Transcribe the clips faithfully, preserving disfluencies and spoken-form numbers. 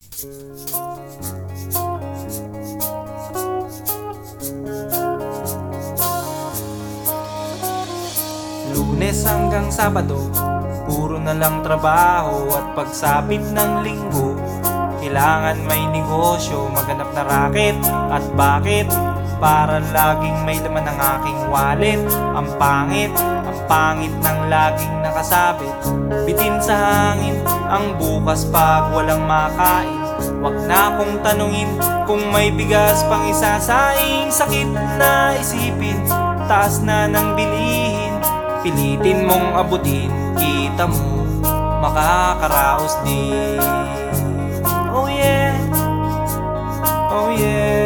Lunes hanggang Sabado, puro na lang trabaho. At pagsapit ng Linggo, kailangan may negosyo, maghanap na raket. At bakit? Para laging may laman ng aking wallet. Ang pangit, ang pangit ng laging nakasabit. Bitin sa hangin ang bukas pag walang makain. Wag na akong tanungin kung may bigas pang isasaing. Sakit na isipin, taas na ng bilihin. Pilitin mong abutin, kita mo makakaraos din. Oh yeah, oh yeah.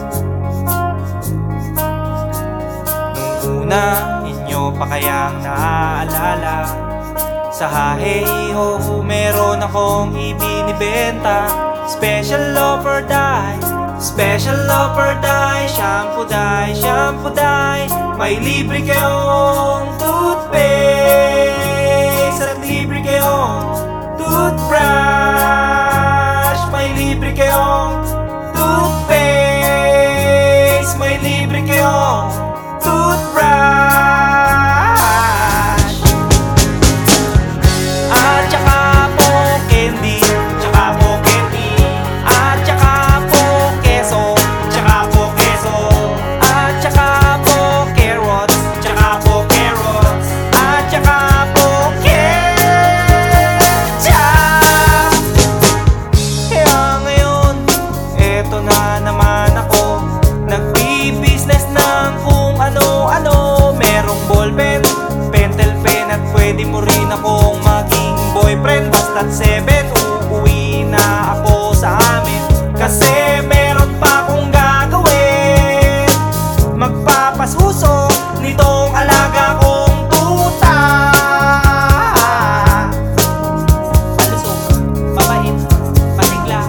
Nung una, inyo pa kayang naaalala, sa hahe-ho meron akong ibinibenta. Special offer dye, special offer dye. Shampoo dye, shampoo dye. May libre kayong toothpaste at libre kayong toothbrush. May libre kayong toothpaste, may libre kayong toothbrush. At saka po candy, tsaka po candy. At saka po keso, tsaka po keso. At saka po carrots, tsaka po carrots. At saka po ketchup. Kaya ngayon, eto na naman ako, nagbi-business ng kung ano-ano. Merong ballpen, pentel pen, at pwede mo rin akong maging boyfriend. Basta't seven, uuwi na ako sa amin, kasi meron pa akong gagawin. Magpapasuso nitong alaga kong tuta. Palusog, babait, patigla.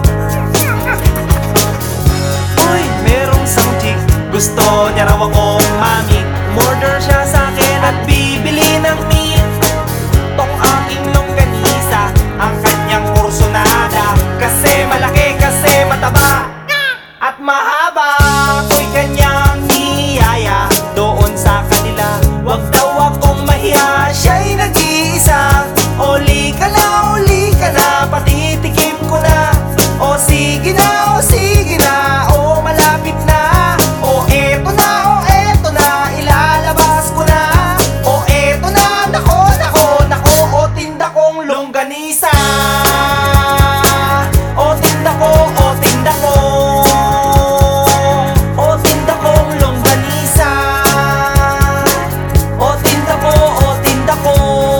Uy, merong isang chick, gusto niya raw akong mami. Murder siya sa'kin at bibili ng meat. Tong aking longganisa, ang kanyang kursonada. Kasi malaki, kasi mataba at mahaba. Ako'y kanyang niyaya doon sa kanila. Wag daw akong mahiya, siya'y nag-iisa. Uli ka na, uli ka na, patitikim ko na. O sige na, o sige na, o malapit na. O eto na, o eto na, ilalabas ko na. O eto na, nako, nako, nako, o tinda kong longganisa. O tinda ko, o tinda ko, o tinda kong longganisa. O tinda ko, o tinda ko.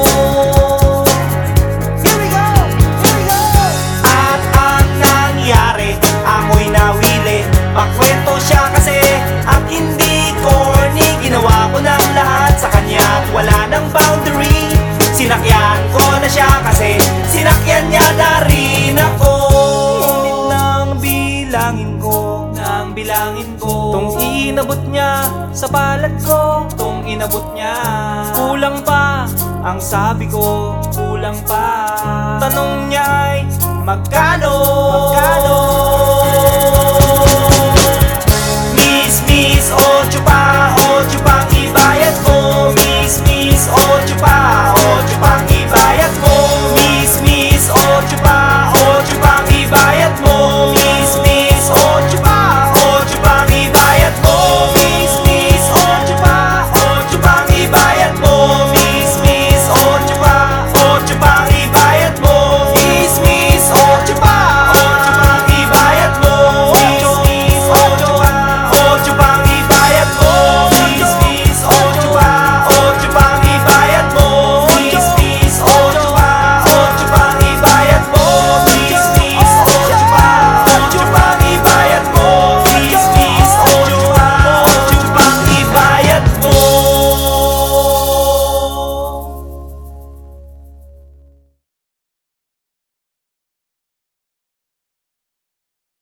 Here we go, here we go. At ang nangyari, ako'y nawili. Makwento siya kasi at hindi corny. Ginawa ko ng lahat sa kanya at wala ng boundary. Sinakyan ko na siya kasi sinakyan niya na rin ako. Ngunit nang bilangin ko, nang bilangin ko, tong inabot niya sa palad ko, tong inabot niya. Kulang pa, ang sabi ko, kulang pa. Tanong niya ay magkano, magkano?